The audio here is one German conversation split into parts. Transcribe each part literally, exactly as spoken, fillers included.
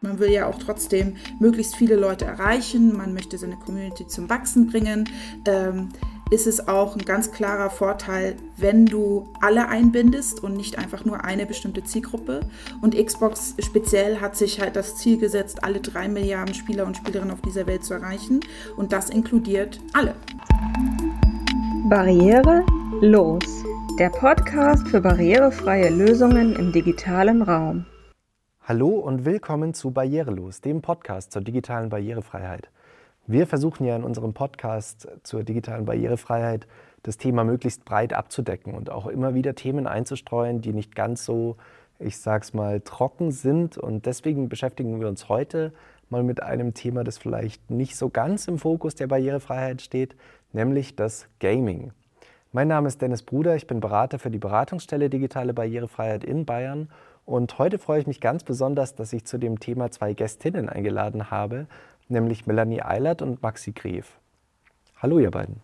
Man will ja auch trotzdem möglichst viele Leute erreichen, man möchte seine Community zum Wachsen bringen. Ähm, ist es auch ein ganz klarer Vorteil, wenn du alle einbindest und nicht einfach nur eine bestimmte Zielgruppe. Und Xbox speziell hat sich halt das Ziel gesetzt, alle drei Milliarden Spieler und Spielerinnen auf dieser Welt zu erreichen. Und das inkludiert alle. Barriere los. Der Podcast für barrierefreie Lösungen im digitalen Raum. Hallo und willkommen zu Barrierelos, dem Podcast zur digitalen Barrierefreiheit. Wir versuchen ja in unserem Podcast zur digitalen Barrierefreiheit das Thema möglichst breit abzudecken und auch immer wieder Themen einzustreuen, die nicht ganz so, ich sag's mal, trocken sind. Und deswegen beschäftigen wir uns heute mal mit einem Thema, das vielleicht nicht so ganz im Fokus der Barrierefreiheit steht, nämlich das Gaming. Mein Name ist Dennis Bruder, ich bin Berater für die Beratungsstelle Digitale Barrierefreiheit in Bayern. Und heute freue ich mich ganz besonders, dass ich zu dem Thema zwei Gästinnen eingeladen habe, nämlich Melanie Eilert und Maxi Gref. Hallo ihr beiden.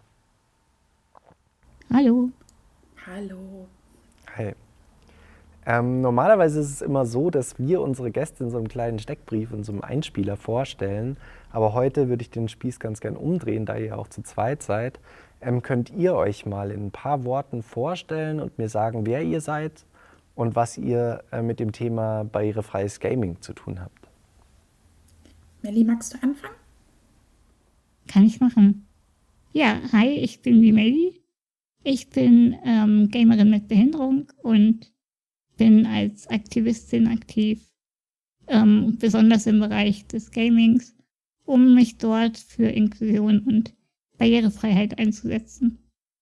Hallo. Hallo. Hi. Ähm, normalerweise ist es immer so, dass wir unsere Gäste in so einem kleinen Steckbrief, in so einem Einspieler vorstellen. Aber heute würde ich den Spieß ganz gern umdrehen, da ihr auch zu zweit seid. Ähm, könnt ihr euch mal in ein paar Worten vorstellen und mir sagen, wer ihr seid und was ihr äh, mit dem Thema barrierefreies Gaming zu tun habt? Melli, magst du anfangen? Kann ich machen. Ja, hi, ich bin die Melli. Ich bin ähm, Gamerin mit Behinderung und bin als Aktivistin aktiv, ähm, besonders im Bereich des Gamings, um mich dort für Inklusion und Barrierefreiheit einzusetzen.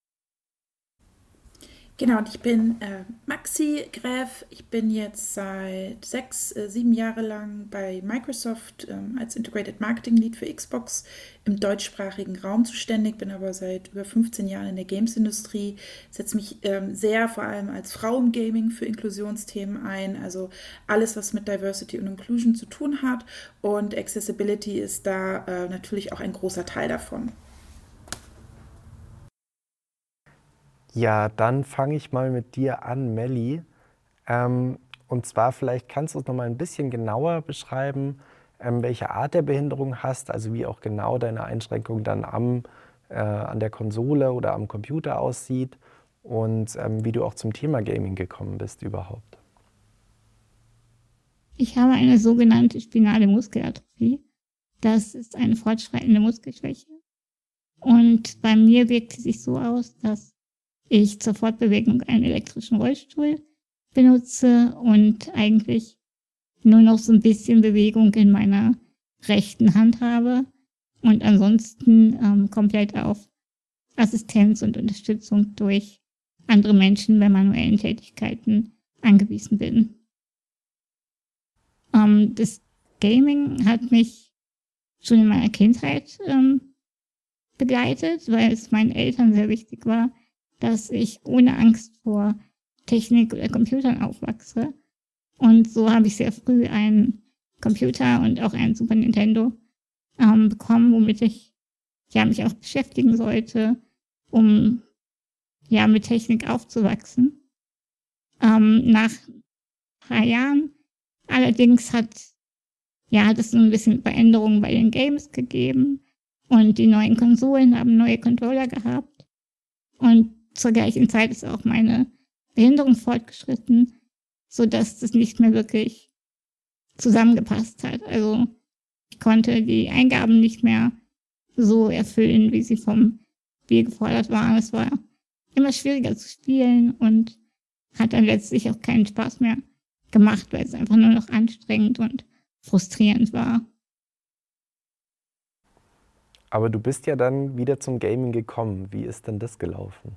Genau, und ich bin äh, Maxi Gref. Ich bin jetzt seit sechs, äh, sieben Jahre lang bei Microsoft ähm, als Integrated Marketing Lead für Xbox im deutschsprachigen Raum zuständig, bin aber seit über fünfzehn Jahren in der Games-Industrie, setze mich ähm, sehr vor allem als Frau im Gaming für Inklusionsthemen ein, also alles, was mit Diversity und Inclusion zu tun hat, und Accessibility ist da äh, natürlich auch ein großer Teil davon. Ja, dann fange ich mal mit dir an, Melli. Ähm, und zwar vielleicht kannst du uns noch mal ein bisschen genauer beschreiben, ähm, welche Art der Behinderung hast, also wie auch genau deine Einschränkung dann am, äh, an der Konsole oder am Computer aussieht und ähm, wie du auch zum Thema Gaming gekommen bist überhaupt. Ich habe eine sogenannte spinale Muskelatrophie. Das ist eine fortschreitende Muskelschwäche. Und bei mir wirkt sie sich so aus, dass ich zur Fortbewegung einen elektrischen Rollstuhl benutze und eigentlich nur noch so ein bisschen Bewegung in meiner rechten Hand habe und ansonsten ähm, komplett auf Assistenz und Unterstützung durch andere Menschen bei manuellen Tätigkeiten angewiesen bin. Ähm, das Gaming hat mich schon in meiner Kindheit ähm, begleitet, weil es meinen Eltern sehr wichtig war, dass ich ohne Angst vor Technik oder Computern aufwachse. Und so habe ich sehr früh einen Computer und auch einen Super Nintendo ähm, bekommen, womit ich ja, mich auch beschäftigen sollte, um ja, mit Technik aufzuwachsen. Ähm, nach ein paar Jahren allerdings hat, ja, hat es so ein bisschen Veränderungen bei den Games gegeben und die neuen Konsolen haben neue Controller gehabt. Und zur gleichen Zeit ist auch meine Behinderung fortgeschritten, sodass das nicht mehr wirklich zusammengepasst hat. Also ich konnte die Eingaben nicht mehr so erfüllen, wie sie vom Spiel gefordert waren. Es war immer schwieriger zu spielen und hat dann letztlich auch keinen Spaß mehr gemacht, weil es einfach nur noch anstrengend und frustrierend war. Aber du bist ja dann wieder zum Gaming gekommen. Wie ist denn das gelaufen?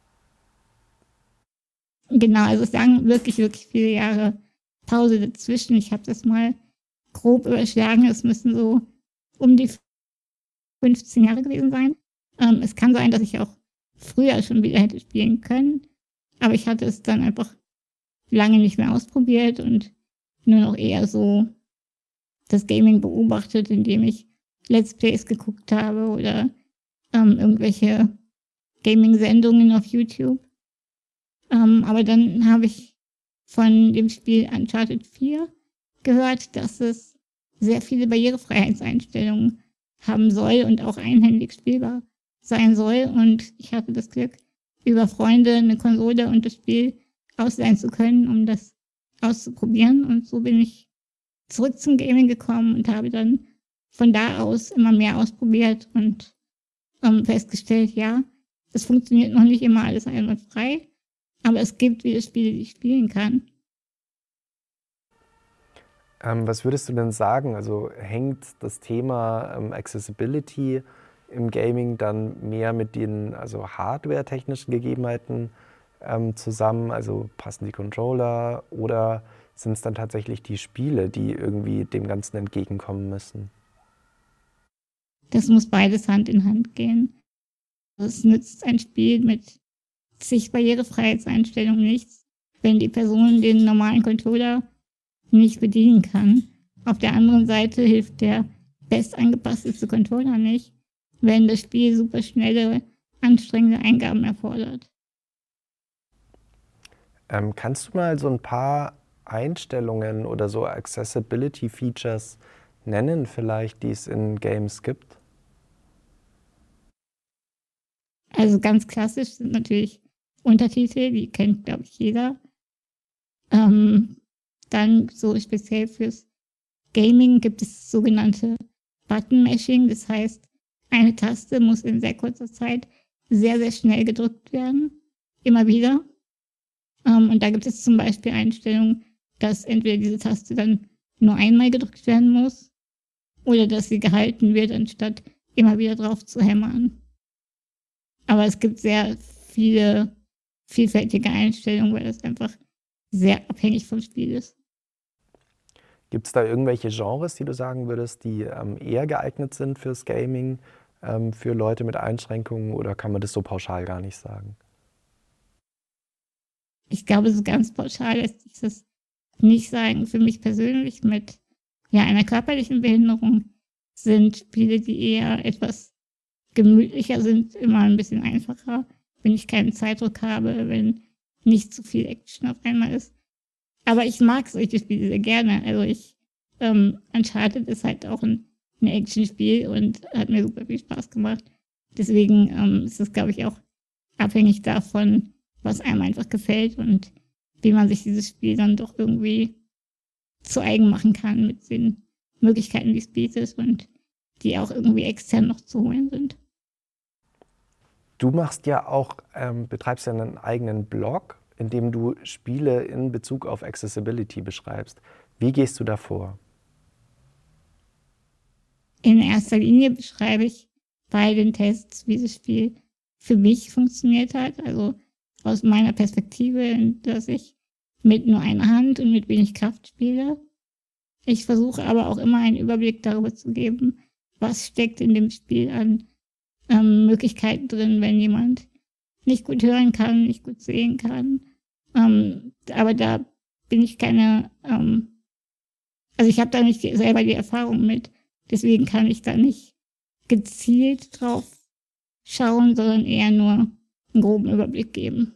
Genau, also es lagen wirklich, wirklich viele Jahre Pause dazwischen. Ich habe das mal grob überschlagen. Es müssen so um die fünfzehn Jahre gewesen sein. Ähm, es kann sein, dass ich auch früher schon wieder hätte spielen können. Aber ich hatte es dann einfach lange nicht mehr ausprobiert und nur noch eher so das Gaming beobachtet, indem ich Let's Plays geguckt habe oder ähm, irgendwelche Gaming-Sendungen auf YouTube. Ähm, aber dann habe ich von dem Spiel Uncharted vier gehört, dass es sehr viele Barrierefreiheitseinstellungen haben soll und auch einhändig spielbar sein soll. Und ich hatte das Glück, über Freunde eine Konsole und das Spiel ausleihen zu können, um das auszuprobieren. Und so bin ich zurück zum Gaming gekommen und habe dann von da aus immer mehr ausprobiert und ähm, festgestellt, ja, es funktioniert noch nicht immer alles einwandfrei, aber es gibt Videospiele, die ich spielen kann. Ähm, was würdest du denn sagen? Also hängt das Thema ähm, Accessibility im Gaming dann mehr mit den also hardware-technischen Gegebenheiten ähm, zusammen? Also passen die Controller oder sind es dann tatsächlich die Spiele, die irgendwie dem Ganzen entgegenkommen müssen? Das muss beides Hand in Hand gehen. Es nützt ein Spiel mit zig Barrierefreiheitseinstellungen nichts, wenn die Person den normalen Controller nicht bedienen kann. Auf der anderen Seite hilft der best angepasste Controller nicht, wenn das Spiel super schnelle, anstrengende Eingaben erfordert. Ähm, kannst du mal so ein paar Einstellungen oder so Accessibility-Features nennen, vielleicht, die es in Games gibt? Also ganz klassisch sind natürlich Untertitel, die kennt, glaube ich, jeder. Ähm, dann so speziell fürs Gaming gibt es sogenannte Button-Mashing. Das heißt, eine Taste muss in sehr kurzer Zeit sehr, sehr schnell gedrückt werden. Immer wieder. Ähm, und da gibt es zum Beispiel Einstellungen, dass entweder diese Taste dann nur einmal gedrückt werden muss oder dass sie gehalten wird, anstatt immer wieder drauf zu hämmern. Aber es gibt sehr viele vielfältige Einstellungen, weil das einfach sehr abhängig vom Spiel ist. Gibt es da irgendwelche Genres, die du sagen würdest, die ähm, eher geeignet sind fürs Gaming, ähm, für Leute mit Einschränkungen, oder kann man das so pauschal gar nicht sagen? Ich glaube, so ganz pauschal lässt sich das nicht sagen. Für mich persönlich mit ja, einer körperlichen Behinderung sind Spiele, die eher etwas gemütlicher sind, immer ein bisschen einfacher, wenn ich keinen Zeitdruck habe, wenn nicht zu viel Action auf einmal ist. Aber ich mag solche Spiele sehr gerne. Also ich, ähm, Uncharted ist halt auch ein, ein Action-Spiel und hat mir super viel Spaß gemacht. Deswegen ähm, ist es, glaube ich, auch abhängig davon, was einem einfach gefällt und wie man sich dieses Spiel dann doch irgendwie zu eigen machen kann mit den Möglichkeiten, die es bietet und die auch irgendwie extern noch zu holen sind. Du machst ja auch, ähm, betreibst ja einen eigenen Blog, in dem du Spiele in Bezug auf Accessibility beschreibst. Wie gehst du da vor? In erster Linie beschreibe ich bei den Tests, wie das Spiel für mich funktioniert hat. Also aus meiner Perspektive, dass ich mit nur einer Hand und mit wenig Kraft spiele. Ich versuche aber auch immer einen Überblick darüber zu geben, was steckt in dem Spiel an ähm, Möglichkeiten drin, wenn jemand nicht gut hören kann, nicht gut sehen kann. Ähm, aber da bin ich keine, ähm, also ich habe da nicht die, selber die Erfahrung mit. Deswegen kann ich da nicht gezielt drauf schauen, sondern eher nur einen groben Überblick geben.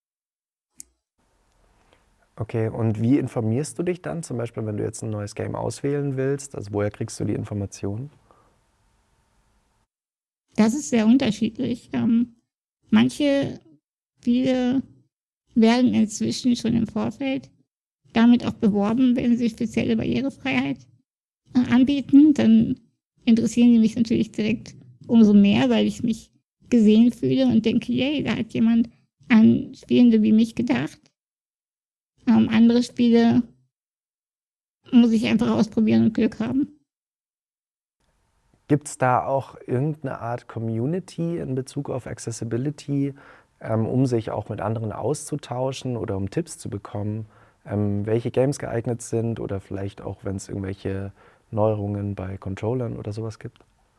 Okay, und wie informierst du dich dann, zum Beispiel, wenn du jetzt ein neues Game auswählen willst? Also woher kriegst du die Informationen? Das ist sehr unterschiedlich. Ähm, manche Spiele werden inzwischen schon im Vorfeld damit auch beworben, wenn sie spezielle Barrierefreiheit äh, anbieten. Dann interessieren die mich natürlich direkt umso mehr, weil ich mich gesehen fühle und denke, yay, da hat jemand an Spielende wie mich gedacht. Ähm, andere Spiele muss ich einfach ausprobieren und Glück haben. Gibt es da auch irgendeine Art Community in Bezug auf Accessibility, ähm, um sich auch mit anderen auszutauschen oder um Tipps zu bekommen, ähm, welche Games geeignet sind oder vielleicht auch, wenn es irgendwelche Neuerungen bei Controllern oder sowas gibt?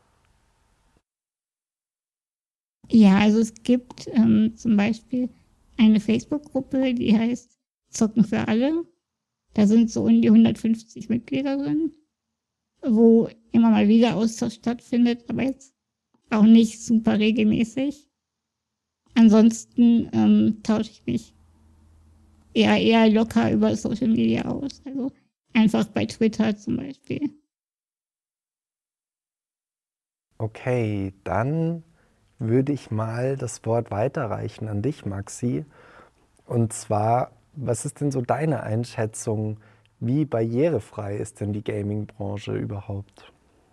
Ja, also es gibt ähm, zum Beispiel eine Facebook-Gruppe, die heißt Zocken für alle. Da sind so um die hundertfünfzig Mitglieder drin, wo immer mal wieder Austausch stattfindet, aber jetzt auch nicht super regelmäßig. Ansonsten ähm, tausche ich mich eher, eher locker über Social Media aus. Also einfach bei Twitter zum Beispiel. Okay, dann würde ich mal das Wort weiterreichen an dich, Maxi. Und zwar, was ist denn so deine Einschätzung, wie barrierefrei ist denn die Gaming-Branche überhaupt?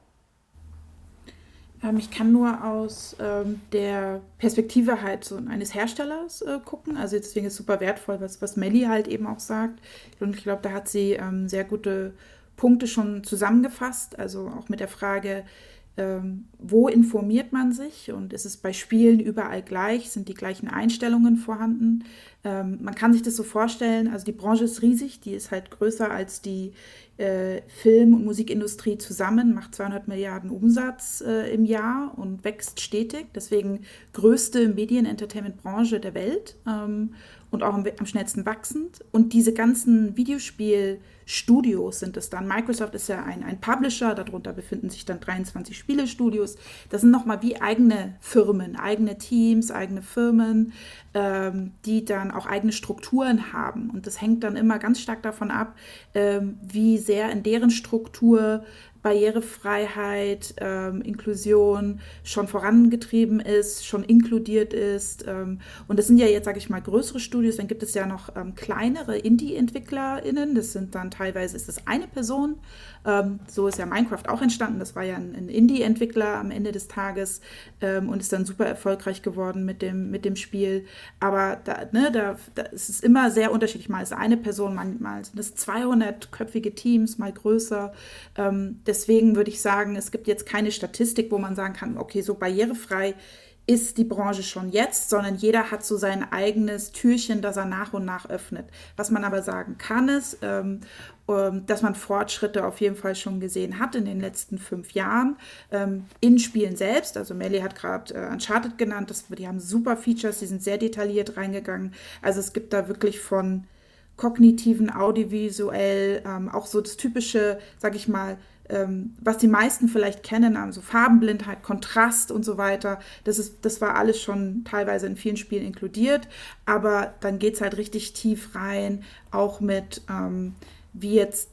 Ähm, ich kann nur aus ähm, der Perspektive halt so eines Herstellers äh, gucken. Also deswegen ist es super wertvoll, was, was Melli halt eben auch sagt. Und ich glaube, da hat sie ähm, sehr gute Punkte schon zusammengefasst. Also auch mit der Frage, ähm, wo informiert man sich und ist es bei Spielen überall gleich? Sind die gleichen Einstellungen vorhanden? Ähm, man kann sich das so vorstellen, also die Branche ist riesig, die ist halt größer als die äh, Film- und Musikindustrie zusammen, macht zweihundert Milliarden Umsatz äh, im Jahr und wächst stetig. Deswegen größte Medien-Entertainment-Branche der Welt ähm, und auch am, am schnellsten wachsend. Und diese ganzen Videospielstudios sind es dann. Microsoft ist ja ein, ein Publisher, darunter befinden sich dann dreiundzwanzig Spielestudios. Das sind nochmal wie eigene Firmen, eigene Teams, eigene Firmen, ähm, die dann auch eigene Strukturen haben. Und das hängt dann immer ganz stark davon ab, ähm, wie sehr in deren Struktur Barrierefreiheit, ähm, Inklusion schon vorangetrieben ist, schon inkludiert ist. Ähm, und das sind ja jetzt, sage ich mal, größere Studios. Dann gibt es ja noch ähm, kleinere Indie-EntwicklerInnen. Das sind dann teilweise, ist das eine Person. Ähm, so ist ja Minecraft auch entstanden. Das war ja ein, ein Indie-Entwickler am Ende des Tages ähm, und ist dann super erfolgreich geworden mit dem, mit dem Spiel. Aber da, ne, da, da ist es immer sehr unterschiedlich. Mal ist eine Person, mal sind es zweihundertköpfige Teams, mal größer. Ähm, Deswegen würde ich sagen, es gibt jetzt keine Statistik, wo man sagen kann, okay, so barrierefrei ist die Branche schon jetzt, sondern jeder hat so sein eigenes Türchen, das er nach und nach öffnet. Was man aber sagen kann, ist, ähm, ähm, dass man Fortschritte auf jeden Fall schon gesehen hat in den letzten fünf Jahren ähm, in Spielen selbst. Also Melli hat gerade äh, Uncharted genannt, das, die haben super Features, die sind sehr detailliert reingegangen. Also es gibt da wirklich von kognitiven, audiovisuell, ähm, auch so das typische, sag ich mal, ähm, was die meisten vielleicht kennen, also Farbenblindheit, Kontrast und so weiter. Das ist, das war alles schon teilweise in vielen Spielen inkludiert, aber dann geht es halt richtig tief rein, auch mit, ähm, wie jetzt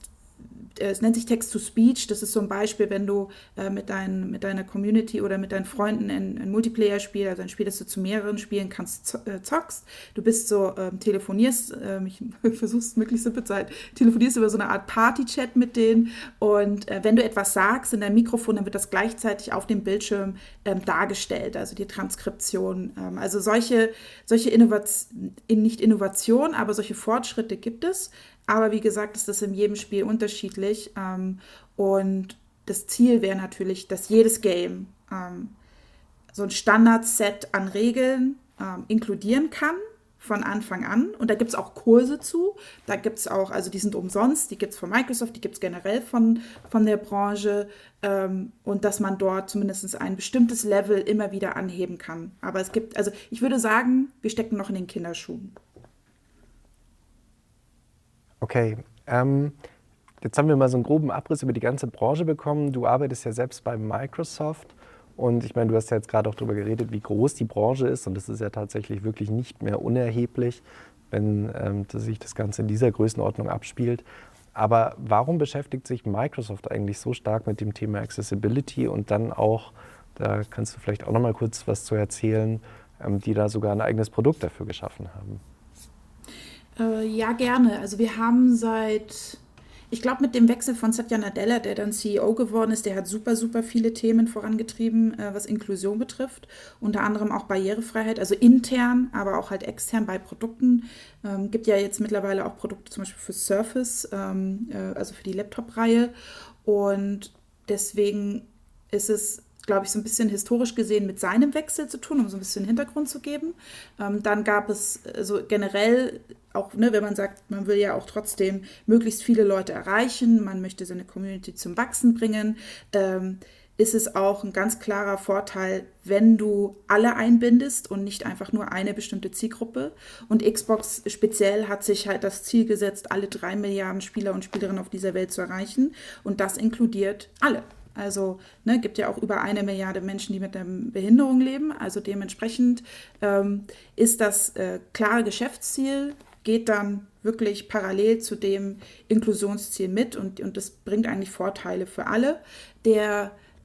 es nennt sich Text-to-Speech. Das ist so ein Beispiel, wenn du äh, mit, dein, mit deiner Community oder mit deinen Freunden ein, ein Multiplayer-Spiel, also ein Spiel, das du zu mehreren spielen kannst, äh, zockst. Du bist so, ähm, telefonierst, ähm, ich versuche es möglichst simpel zu halten, telefonierst über so eine Art Party-Chat mit denen und äh, wenn du etwas sagst in deinem Mikrofon, dann wird das gleichzeitig auf dem Bildschirm ähm, dargestellt, also die Transkription. Ähm, also solche, solche Innovation, nicht Innovation, aber solche Fortschritte gibt es. Aber wie gesagt, ist das in jedem Spiel unterschiedlich. Ähm, und das Ziel wäre natürlich, dass jedes Game ähm, so ein Standardset an Regeln ähm, inkludieren kann von Anfang an. Und da gibt es auch Kurse zu. Da gibt es auch, also die sind umsonst, die gibt es von Microsoft, die gibt es generell von, von der Branche. Ähm, und dass man dort zumindest ein bestimmtes Level immer wieder anheben kann. Aber es gibt, also ich würde sagen, wir stecken noch in den Kinderschuhen. Okay, ähm, jetzt haben wir mal so einen groben Abriss über die ganze Branche bekommen. Du arbeitest ja selbst bei Microsoft und ich meine, du hast ja jetzt gerade auch darüber geredet, wie groß die Branche ist und das ist ja tatsächlich wirklich nicht mehr unerheblich, wenn ähm, das sich das Ganze in dieser Größenordnung abspielt. Aber warum beschäftigt sich Microsoft eigentlich so stark mit dem Thema Accessibility und dann auch, da kannst du vielleicht auch noch mal kurz was zu erzählen, ähm, die da sogar ein eigenes Produkt dafür geschaffen haben? Äh, ja, gerne. Also wir haben seit, ich glaube mit dem Wechsel von Satya Nadella, der dann C E O geworden ist, der hat super, super viele Themen vorangetrieben, äh, was Inklusion betrifft. Unter anderem auch Barrierefreiheit, also intern, aber auch halt extern bei Produkten. Ähm, gibt ja jetzt mittlerweile auch Produkte zum Beispiel für Surface, ähm, äh, also für die Laptop-Reihe. Und deswegen ist es, glaube ich, so ein bisschen historisch gesehen mit seinem Wechsel zu tun, um so ein bisschen Hintergrund zu geben. Ähm, dann gab es also generell auch, ne, wenn man sagt, man will ja auch trotzdem möglichst viele Leute erreichen, man möchte seine Community zum Wachsen bringen, ähm, ist es auch ein ganz klarer Vorteil, wenn du alle einbindest und nicht einfach nur eine bestimmte Zielgruppe. Und Xbox speziell hat sich halt das Ziel gesetzt, alle drei Milliarden Spieler und Spielerinnen auf dieser Welt zu erreichen. Und das inkludiert alle. Also ne, gibt ja auch über eine Milliarde Menschen, die mit einer Behinderung leben. Also dementsprechend ähm, ist das äh, klare Geschäftsziel, geht dann wirklich parallel zu dem Inklusionsziel mit und, und das bringt eigentlich Vorteile für alle. Der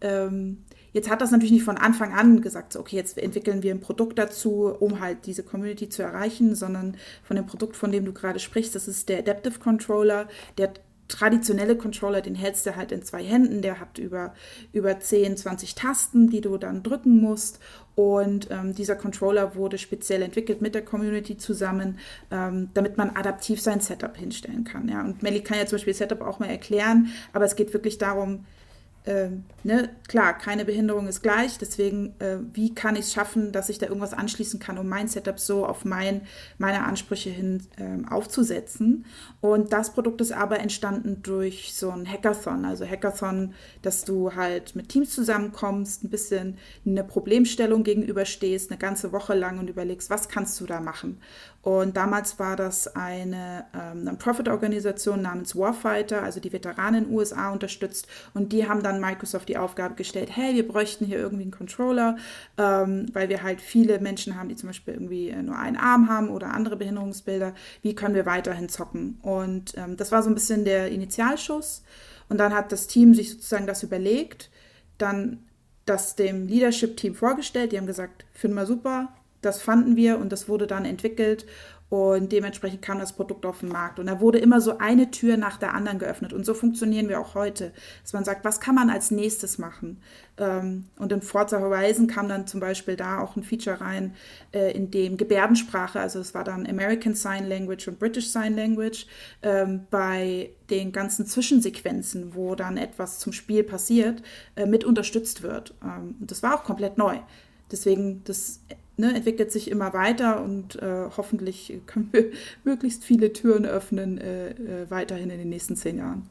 ähm, jetzt hat das natürlich nicht von Anfang an gesagt, so, okay, jetzt entwickeln wir ein Produkt dazu, um halt diese Community zu erreichen, sondern von dem Produkt, von dem du gerade sprichst, das ist der Adaptive Controller, der traditionelle Controller, den hältst du halt in zwei Händen, der hat über, über zehn, zwanzig Tasten, die du dann drücken musst, und ähm, dieser Controller wurde speziell entwickelt mit der Community zusammen, ähm, damit man adaptiv sein Setup hinstellen kann. Ja? Und Melly kann ja zum Beispiel Setup auch mal erklären, aber es geht wirklich darum, Ähm, ne, klar, keine Behinderung ist gleich, deswegen, äh, wie kann ich es schaffen, dass ich da irgendwas anschließen kann, um mein Setup so auf mein, meine Ansprüche hin ähm, aufzusetzen. Und das Produkt ist aber entstanden durch so ein Hackathon, also Hackathon, dass du halt mit Teams zusammenkommst, ein bisschen eine Problemstellung gegenüberstehst, eine ganze Woche lang und überlegst, was kannst du da machen. Und damals war das eine ähm, Non-Profit-Organisation namens Warfighter, also die Veteranen in den U S A unterstützt, und die haben dann Microsoft die Aufgabe gestellt, hey, wir bräuchten hier irgendwie einen Controller, ähm, weil wir halt viele Menschen haben, die zum Beispiel irgendwie nur einen Arm haben oder andere Behinderungsbilder, wie können wir weiterhin zocken? Und ähm, das war so ein bisschen der Initialschuss, und dann hat das Team sich sozusagen das überlegt, dann das dem Leadership-Team vorgestellt, die haben gesagt, finden wir super, das fanden wir, und das wurde dann entwickelt, und dementsprechend kam das Produkt auf den Markt. Und da wurde immer so eine Tür nach der anderen geöffnet. Und so funktionieren wir auch heute, dass man sagt, was kann man als nächstes machen? Und in Forza Horizon kam dann zum Beispiel da auch ein Feature rein, in dem Gebärdensprache, also es war dann American Sign Language und British Sign Language, bei den ganzen Zwischensequenzen, wo dann etwas zum Spiel passiert, mit unterstützt wird. Und das war auch komplett neu. Deswegen, das Ne, entwickelt sich immer weiter, und äh, hoffentlich können wir möglichst viele Türen öffnen, äh, äh, weiterhin in den nächsten zehn Jahren.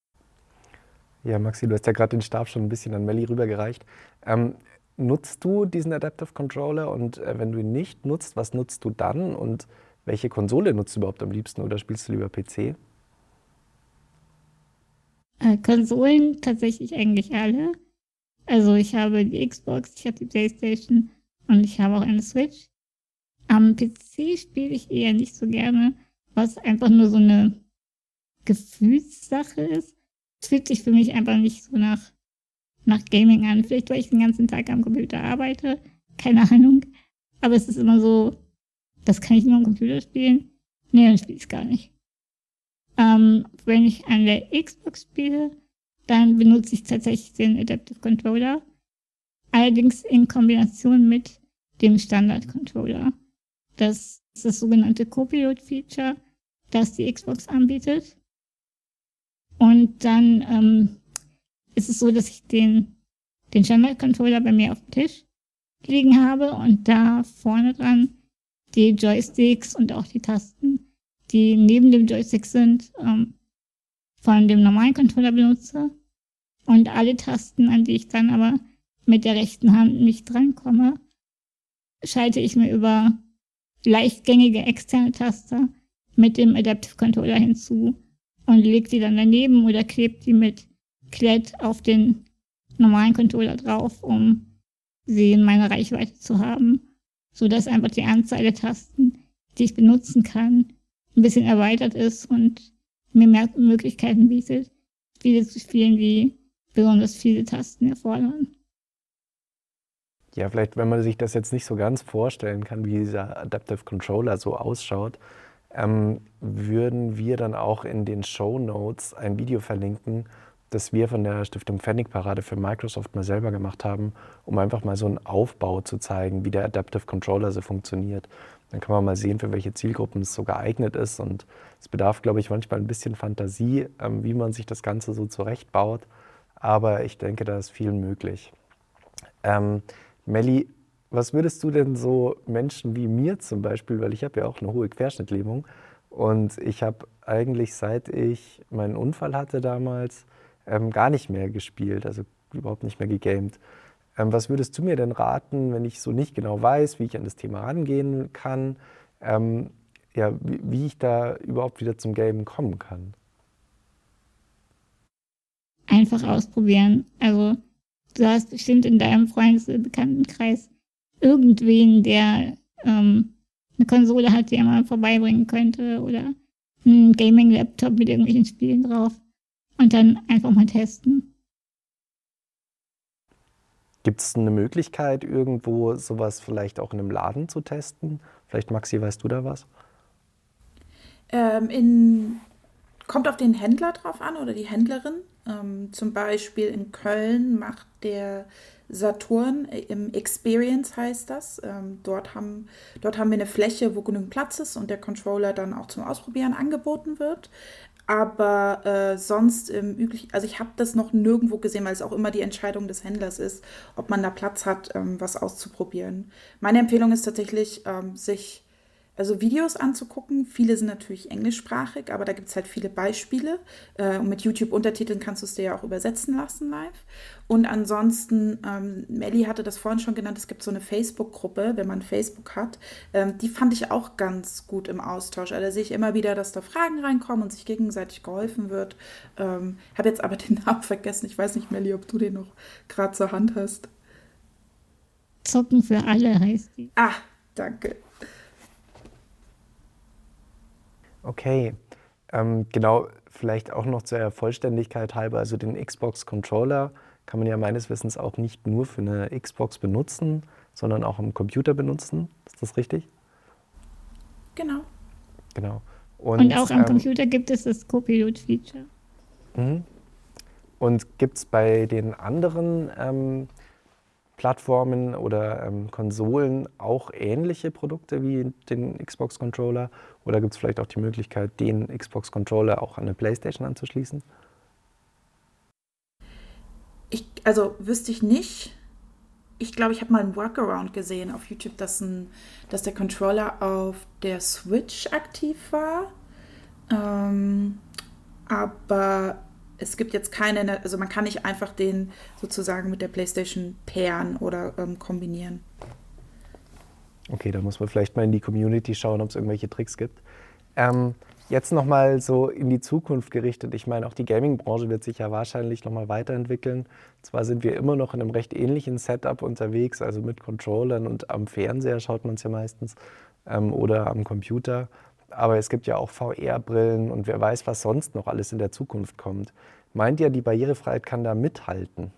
Ja, Maxi, du hast ja gerade den Stab schon ein bisschen an Melly rübergereicht. Ähm, nutzt du diesen Adaptive Controller, und äh, wenn du ihn nicht nutzt, was nutzt du dann, und welche Konsole nutzt du überhaupt am liebsten, oder spielst du lieber P C? Äh, Konsolen tatsächlich eigentlich alle. Also ich habe die Xbox, ich habe die PlayStation, und ich habe auch eine Switch. Am P C spiele ich eher nicht so gerne, was einfach nur so eine Gefühlssache ist. Es fühlt sich für mich einfach nicht so nach, nach Gaming an. Vielleicht, weil ich den ganzen Tag am Computer arbeite. Keine Ahnung. Aber es ist immer so, das kann ich nur am Computer spielen. Nee, dann spiele ich es gar nicht. Ähm, wenn ich an der Xbox spiele, dann benutze ich tatsächlich den Adaptive Controller. Allerdings in Kombination mit dem Standard-Controller. Das ist das sogenannte Copilot-Feature, das die Xbox anbietet. Und dann ähm, ist es so, dass ich den, den Standard-Controller bei mir auf dem Tisch liegen habe und da vorne dran die Joysticks und auch die Tasten, die neben dem Joystick sind, ähm, von dem normalen Controller benutze. Und alle Tasten, an die ich dann aber mit der rechten Hand nicht drankomme, schalte ich mir über leichtgängige externe Taster mit dem Adaptive Controller hinzu und lege die dann daneben oder klebe die mit Klett auf den normalen Controller drauf, um sie in meiner Reichweite zu haben, sodass einfach die Anzahl der Tasten, die ich benutzen kann, ein bisschen erweitert ist und mir mehr Möglichkeiten bietet, Spiele zu spielen, die besonders viele Tasten erfordern. Ja, vielleicht, wenn man sich das jetzt nicht so ganz vorstellen kann, wie dieser Adaptive Controller so ausschaut, ähm, würden wir dann auch in den Shownotes ein Video verlinken, das wir von der Stiftung Pfennigparade für Microsoft mal selber gemacht haben, um einfach mal so einen Aufbau zu zeigen, wie der Adaptive Controller so funktioniert. Dann kann man mal sehen, für welche Zielgruppen es so geeignet ist, und es bedarf, glaube ich, manchmal ein bisschen Fantasie, ähm, wie man sich das Ganze so zurechtbaut, aber ich denke, da ist viel möglich. Ähm, Melly, was würdest du denn so Menschen wie mir zum Beispiel, weil ich habe ja auch eine hohe Querschnittlähmung und ich habe eigentlich, seit ich meinen Unfall hatte damals, ähm, gar nicht mehr gespielt, also überhaupt nicht mehr gegamed. Ähm, was würdest du mir denn raten, wenn ich so nicht genau weiß, wie ich an das Thema rangehen kann, ähm, ja, wie, wie ich da überhaupt wieder zum Gamen kommen kann? Einfach ausprobieren. Also du hast bestimmt in deinem Freundes- oder Bekanntenkreis irgendwen, der ähm, eine Konsole hat, die er mal vorbeibringen könnte, oder einen Gaming-Laptop mit irgendwelchen Spielen drauf, und dann einfach mal testen. Gibt es eine Möglichkeit, irgendwo sowas vielleicht auch in einem Laden zu testen? Vielleicht, Maxi, weißt du da was? Ähm, in, kommt auf den Händler drauf an oder die Händlerin. Ähm, zum Beispiel in Köln macht der Saturn äh, im Experience heißt das. Ähm, dort haben, dort haben wir eine Fläche, wo genügend Platz ist und der Controller dann auch zum Ausprobieren angeboten wird. Aber äh, sonst im üblichen, also ich habe das noch nirgendwo gesehen, weil es auch immer die Entscheidung des Händlers ist, ob man da Platz hat, ähm, was auszuprobieren. Meine Empfehlung ist tatsächlich, ähm, sich also Videos anzugucken. Viele sind natürlich englischsprachig, aber da gibt es halt viele Beispiele. Äh, und mit YouTube-Untertiteln kannst du es dir ja auch übersetzen lassen live. Und ansonsten, ähm, Melli hatte das vorhin schon genannt, es gibt so eine Facebook-Gruppe, wenn man Facebook hat. Ähm, die fand ich auch ganz gut im Austausch. Also da sehe ich immer wieder, dass da Fragen reinkommen und sich gegenseitig geholfen wird. Ähm, habe jetzt aber den Namen vergessen. Ich weiß nicht, Melli, ob du den noch gerade zur Hand hast. Zocken für alle heißt die. Ah, danke. Okay, ähm, genau, vielleicht auch noch zur Vollständigkeit halber, also den Xbox-Controller kann man ja meines Wissens auch nicht nur für eine Xbox benutzen, sondern auch am Computer benutzen. Ist das richtig? Genau. Genau. Und, Und, auch am ähm, Computer gibt es das Copilot-Feature. mhm. Und gibt es bei den anderen ähm, Plattformen oder ähm, Konsolen auch ähnliche Produkte wie den Xbox-Controller? Oder gibt es vielleicht auch die Möglichkeit, den Xbox-Controller auch an eine PlayStation anzuschließen? Ich, also wüsste ich nicht. Ich glaube, ich habe mal einen Workaround gesehen auf YouTube, dass, ein, dass der Controller auf der Switch aktiv war. Ähm, aber es gibt jetzt keine, also man kann nicht einfach den sozusagen mit der PlayStation pairen oder ähm, kombinieren. Okay, da muss man vielleicht mal in die Community schauen, ob es irgendwelche Tricks gibt. Ähm, jetzt nochmal so in die Zukunft gerichtet. Ich meine, auch die Gaming-Branche wird sich ja wahrscheinlich nochmal weiterentwickeln. Zwar sind wir immer noch in einem recht ähnlichen Setup unterwegs, also mit Controllern und am Fernseher schaut man es ja meistens ähm, oder am Computer. Aber es gibt ja auch V R-Brillen und wer weiß, was sonst noch alles in der Zukunft kommt. Meint ihr, die Barrierefreiheit kann da mithalten?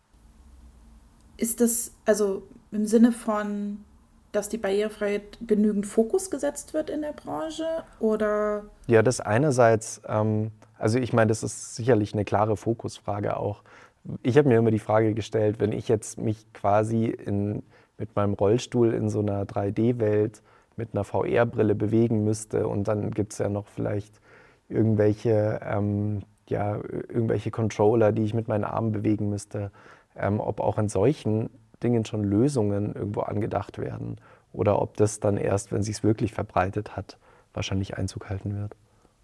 Ist das also im Sinne von, dass die Barrierefreiheit genügend Fokus gesetzt wird in der Branche oder? Ja, das einerseits, ähm, also ich meine, das ist sicherlich eine klare Fokusfrage auch. Ich habe mir immer die Frage gestellt, wenn ich jetzt mich quasi in, mit meinem Rollstuhl in so einer drei D-Welt mit einer V R-Brille bewegen müsste und dann gibt es ja noch vielleicht irgendwelche, ähm, ja, irgendwelche Controller, die ich mit meinen Armen bewegen müsste, ähm, ob auch in solchen Dingen schon Lösungen irgendwo angedacht werden oder ob das dann erst, wenn sich es wirklich verbreitet hat, wahrscheinlich Einzug halten wird.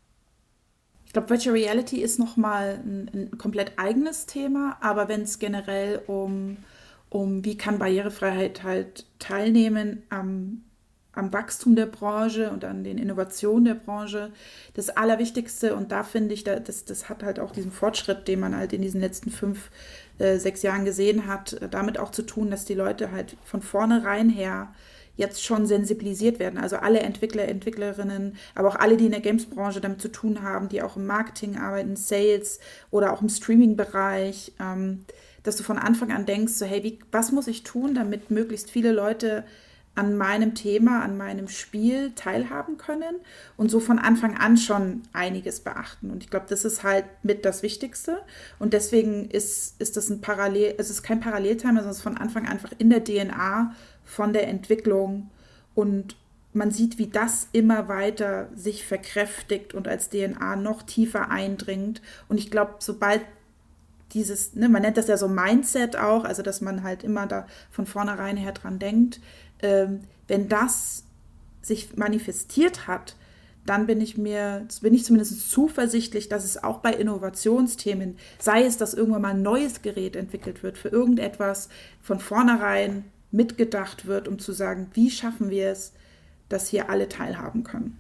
Ich glaube, Virtual Reality ist nochmal ein, ein komplett eigenes Thema, aber wenn es generell um, um, wie kann Barrierefreiheit halt teilnehmen am, am Wachstum der Branche und an den Innovationen der Branche, das Allerwichtigste, und da finde ich, da, das, das hat halt auch diesen Fortschritt, den man halt in diesen letzten fünf, äh, sechs Jahren gesehen hat, damit auch zu tun, dass die Leute halt von vornherein her jetzt schon sensibilisiert werden. Also alle Entwickler, Entwicklerinnen, aber auch alle, die in der Games-Branche damit zu tun haben, die auch im Marketing arbeiten, Sales oder auch im Streaming-Bereich, ähm, dass du von Anfang an denkst, so hey, wie, was muss ich tun, damit möglichst viele Leute an meinem Thema, an meinem Spiel teilhaben können und so von Anfang an schon einiges beachten. Und ich glaube, das ist halt mit das Wichtigste. Und deswegen ist, ist das ein Parallel, es ist kein Paralleltimer, sondern es ist von Anfang an einfach in der D N A von der Entwicklung. Und man sieht, wie das immer weiter sich verkräftigt und als D N A noch tiefer eindringt. Und ich glaube, sobald dieses, ne, man nennt das ja so Mindset auch, also dass man halt immer da von vornherein her dran denkt, ähm, wenn das sich manifestiert hat, dann bin ich mir, bin ich zumindest zuversichtlich, dass es auch bei Innovationsthemen, sei es, dass irgendwann mal ein neues Gerät entwickelt wird, für irgendetwas von vornherein mitgedacht wird, um zu sagen, wie schaffen wir es, dass hier alle teilhaben können.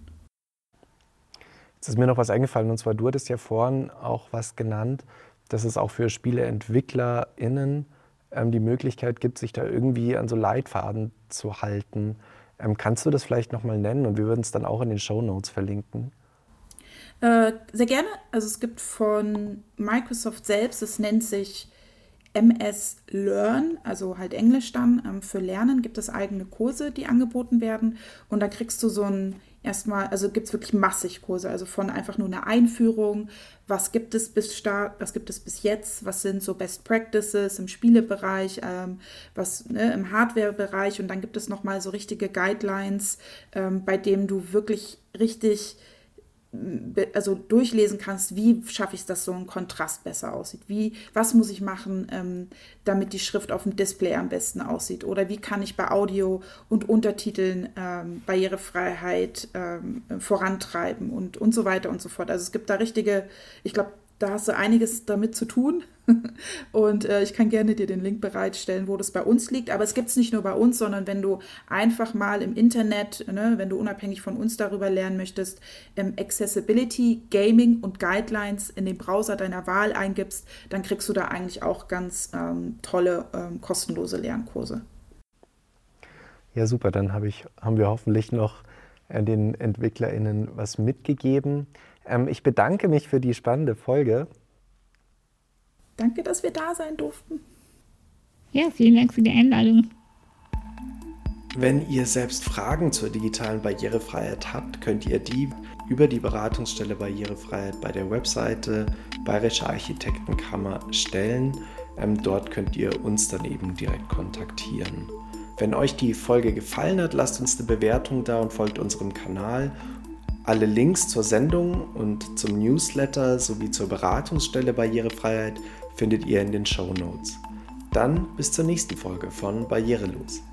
Jetzt ist mir noch was eingefallen, und zwar du hattest ja vorhin auch was genannt, dass es auch für SpieleentwicklerInnen ähm, die Möglichkeit gibt, sich da irgendwie an so Leitfaden zu halten. Ähm, kannst du das vielleicht nochmal nennen und wir würden es dann auch in den Shownotes verlinken? Äh, sehr gerne. Also es gibt von Microsoft selbst, es nennt sich M S Learn, also halt Englisch dann. Ähm, für Lernen gibt es eigene Kurse, die angeboten werden. Und da kriegst du so ein erstmal, also gibt es wirklich massig Kurse, also von einfach nur einer Einführung, was gibt es bis Start, was gibt es bis jetzt, was sind so Best Practices im Spielebereich, ähm, was ne, im Hardwarebereich, und dann gibt es nochmal so richtige Guidelines, ähm, bei denen du wirklich richtig also durchlesen kannst, wie schaffe ich es, dass so ein Kontrast besser aussieht, wie, was muss ich machen, ähm, damit die Schrift auf dem Display am besten aussieht, oder wie kann ich bei Audio und Untertiteln ähm, Barrierefreiheit ähm, vorantreiben und, und so weiter und so fort. Also es gibt da richtige, ich glaube, da hast du einiges damit zu tun und äh, ich kann gerne dir den Link bereitstellen, wo das bei uns liegt, aber es gibt es nicht nur bei uns, sondern wenn du einfach mal im Internet, ne, wenn du unabhängig von uns darüber lernen möchtest, ähm, Accessibility, Gaming und Guidelines in den Browser deiner Wahl eingibst, dann kriegst du da eigentlich auch ganz ähm, tolle, ähm, kostenlose Lernkurse. Ja, super, dann hab ich, haben wir hoffentlich noch äh, den EntwicklerInnen was mitgegeben. Ähm, ich bedanke mich für die spannende Folge. Danke, dass wir da sein durften. Ja, vielen Dank für die Einladung. Wenn ihr selbst Fragen zur digitalen Barrierefreiheit habt, könnt ihr die über die Beratungsstelle Barrierefreiheit bei der Webseite Bayerische Architektenkammer stellen. Ähm, dort könnt ihr uns dann eben direkt kontaktieren. Wenn euch die Folge gefallen hat, lasst uns eine Bewertung da und folgt unserem Kanal. Alle Links zur Sendung und zum Newsletter sowie zur Beratungsstelle Barrierefreiheit findet ihr in den Shownotes. Dann bis zur nächsten Folge von Barrierelos.